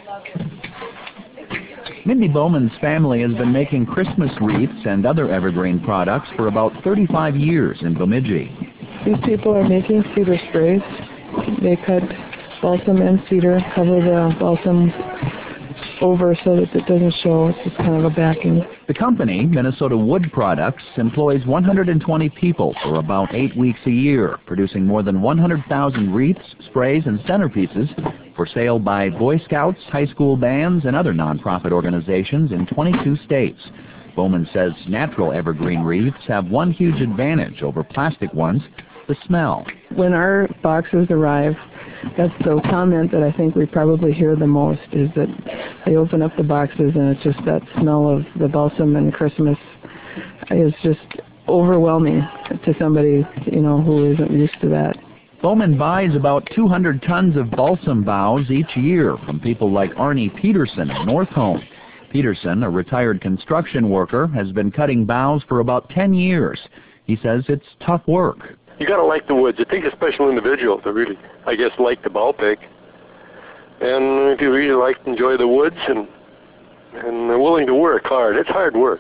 Mindy Bowman's family has been making Christmas wreaths and other evergreen products for about 35 years in Bemidji. These people are making cedar sprays. They cut balsam and cedar, cover the balsam over so that it doesn't show. It's just kind of a backing. The company, Minnesota Wood Products, employs 120 people for about 8 weeks a year, producing more than 100,000 wreaths, sprays, and centerpieces for sale by Boy Scouts, high school bands, and other nonprofit organizations in 22 states. Bowman says natural evergreen wreaths have one huge advantage over plastic ones: the smell. When our boxes arrive, that's the comment that I think we probably hear the most, is that they open up the boxes and it's just that smell of the balsam and Christmas is just overwhelming to somebody, who isn't used to that. Bowman buys about 200 tons of balsam boughs each year from people like Arnie Peterson of North Home. Peterson, a retired construction worker, has been cutting boughs for about 10 years. He says it's tough work. You gotta like the woods. It takes a special individual to really, like the bow pick. And if you really enjoy the woods and are willing to work hard, it's hard work.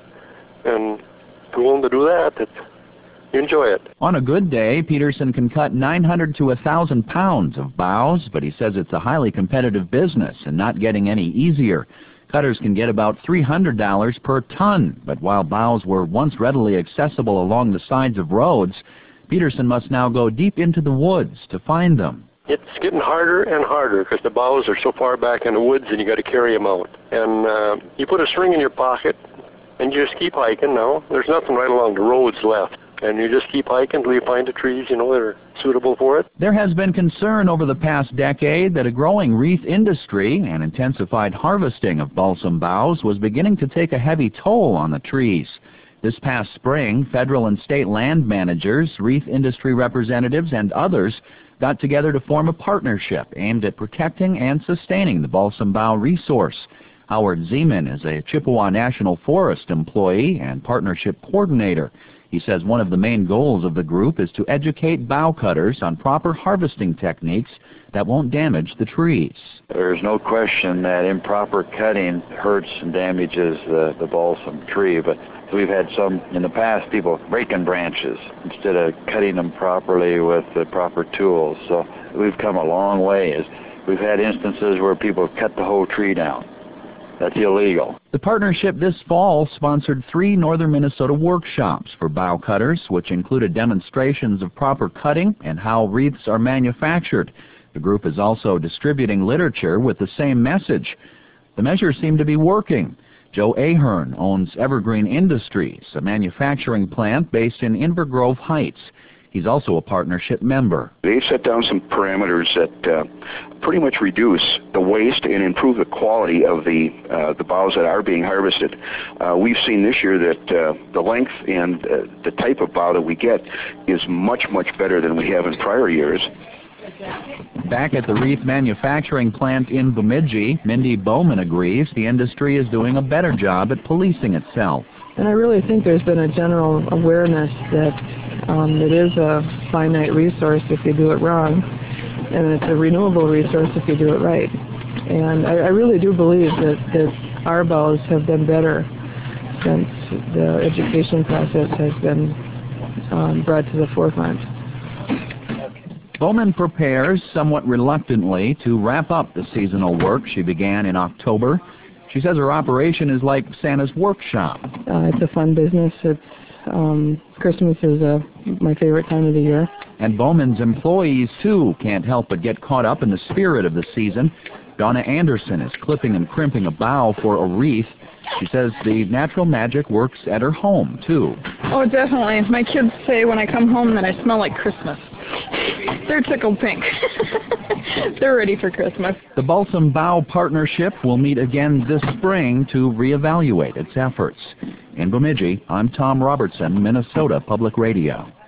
And if you're willing to do that, you enjoy it. On a good day, Peterson can cut 900 to 1,000 pounds of boughs, but he says it's a highly competitive business and not getting any easier. Cutters can get about $300 per ton, but while boughs were once readily accessible along the sides of roads, Peterson must now go deep into the woods to find them. It's getting harder and harder because the boughs are so far back in the woods and you got to carry them out. And you put a string in your pocket and you just keep hiking now. There's nothing right along the roads left. And you just keep hiking until you find the trees, that are suitable for it. There has been concern over the past decade that a growing wreath industry and intensified harvesting of balsam boughs was beginning to take a heavy toll on the trees. This past spring, federal and state land managers, wreath industry representatives, and others got together to form a partnership aimed at protecting and sustaining the balsam bough resource. Howard Zeman is a Chippewa National Forest employee and partnership coordinator. He says one of the main goals of the group is to educate bough cutters on proper harvesting techniques that won't damage the trees. There's no question that improper cutting hurts and damages the balsam tree, but we've had some in the past people breaking branches instead of cutting them properly with the proper tools. So we've come a long way. We've had instances where people cut the whole tree down. That's illegal. The partnership this fall sponsored 3 northern Minnesota workshops for bough cutters, which included demonstrations of proper cutting and how wreaths are manufactured. The group is also distributing literature with the same message. The measures seem to be working. Joe Ahern owns Evergreen Industries, a manufacturing plant based in Inver Grove Heights. He's also a partnership member. They've set down some parameters that pretty much reduce the waste and improve the quality of the boughs that are being harvested. We've seen this year that the length and the type of bough that we get is much, much better than we have in prior years. Back at the wreath manufacturing plant in Bemidji, Mindy Bowman agrees the industry is doing a better job at policing itself. And I really think there's been a general awareness that it is a finite resource if you do it wrong, and it's a renewable resource if you do it right. And I really do believe that our boughs have been better since the education process has been brought to the forefront. Bowman prepares, somewhat reluctantly, to wrap up the seasonal work she began in October. She says her operation is like Santa's workshop. It's a fun business. Christmas is my favorite time of the year. And Bowman's employees, too, can't help but get caught up in the spirit of the season. Donna Anderson is clipping and crimping a bough for a wreath. She says the natural magic works at her home, too. Oh, definitely. My kids say when I come home that I smell like Christmas. They're tickled pink. They're ready for Christmas. The Balsam Bough Partnership will meet again this spring to reevaluate its efforts. In Bemidji, I'm Tom Robertson, Minnesota Public Radio.